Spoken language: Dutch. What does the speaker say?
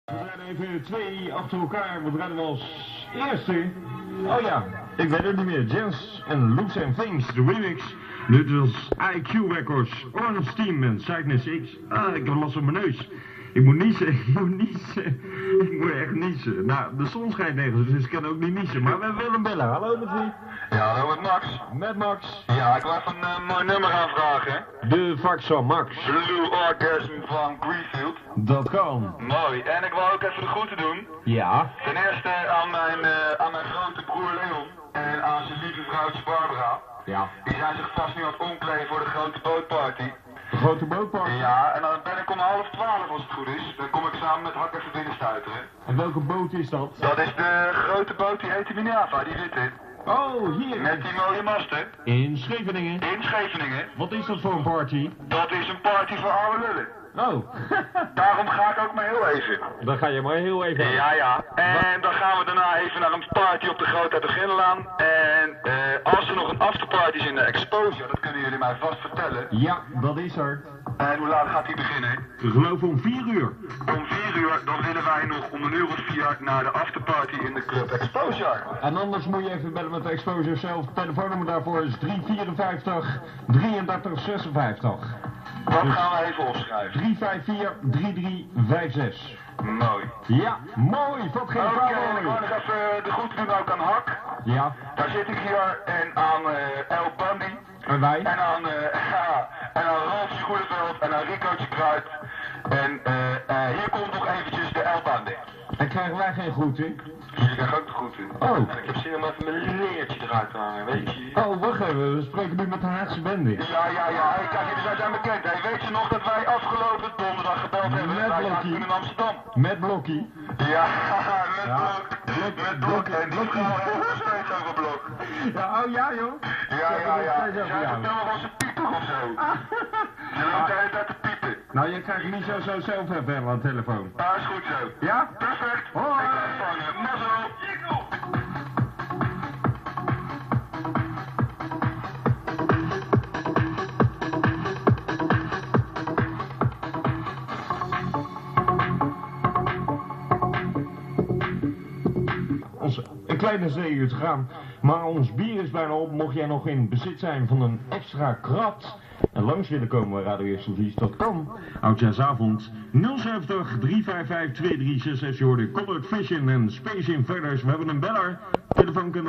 We rijden even 2 achter elkaar. We rijden als eerste. Oh ja, ik weet het niet meer. Jens en Loose and Things, de remix. Dit was IQ Records, Orange Team en Cygnus X. Ik heb last van mijn neus. Ik moet niezen, ik moet echt niezen. Nou, de zon schijnt nergens, dus ik kan ook niet niezen. Maar we willen bellen. Hallo met wie? Ja, hallo met Max. Met Max. Ja, ik wil even een mooi nummer aanvragen. De fax van Max. Blue Orgasm van Greenfield. Dat kan. Mooi. En ik wil ook even de groeten doen. Ja. Ten eerste aan mijn grote broer Leon. En aan zijn lieve vrouwtje Barbara. Ja. Die zijn zich vast nu aan het omkleden voor de grote bootparty. De grote bootparty? Ja, en dan ben ik om 11:30 als het goed is. Dan kom ik samen met Hak even binnenstuiteren. En welke boot is dat? Dat is de grote boot, die heet de Minerva, die witte. Oh, hier. Met die mooie masten. In Scheveningen. In Scheveningen. Wat is dat voor een party? Dat is een party voor oude lullen. Oh. Daarom ga ik ook maar heel even. Dan ga je maar heel even. Ja. En dan gaan we daarna even naar een party op de Grote Uitgenelaan. En als er nog een afterparty is in de Exposure, dat kunnen jullie mij vast vertellen. Ja, dat is er. En hoe laat gaat die beginnen? We geloven om 4 uur. Om 4 uur, dan willen wij nog om 1:04 naar de afterparty in de Club Exposure. En anders moet je even bellen met de Exposure zelf. Telefoonnummer daarvoor is 354 33 56. Dat gaan we even opschrijven. 354 3356. Mooi. Ja, mooi. Wat geen Oké, vraag. ik wil nog even de groeten doen ook aan Hak. Ja. Daar zit ik hier en aan El Bundy. En wij? En aan Rolfje Goedeveld en aan Ricootje Kruid. En hier komt nog eventjes de El Bundy. En krijgen wij geen groeten? Jullie krijgen ook de groeten. Oh. En ik heb zin om even mijn leertje eruit te hangen, weet je. Oh, wacht even. We spreken nu met de Haagse bende. Ja. Hey, kijk, jullie zijn bekend. Hey, weet je nog dat wij afgelopen donderdag gebeld hebben? Met Wij Blokkie. zaten in Amsterdam. Met Blokkie. Ja, met Ja. Blok. Met Blok. En die vrouw heeft nog steeds over Blok. Ja, oh ja joh. Ja. Zij Zij vertellen wel eens een pieper of zo. Ze loopt de hele tijd te piepen. Nou, je krijgt niet zo zelf even aan de telefoon. Dat is goed zo. Ja? Perfect. Hoi. Ik ben vangen. Mazzel. Een kleine zeeuw te gaan, maar ons bier is bijna op. Mocht jij nog in bezit zijn van een extra krat en langs willen komen bij Radio Excelsior, dat kan. Oudjaarsavond 070 355 2366. Je hoorde Colored Vision en Space Invaders. We hebben een beller. Telefoon kunnen